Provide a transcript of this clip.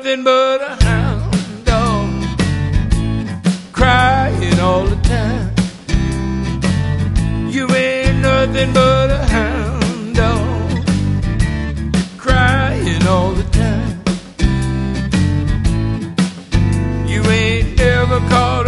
nothing but a hound dog, crying all the time. You ain't nothing but a hound dog, crying all the time. You ain't never caught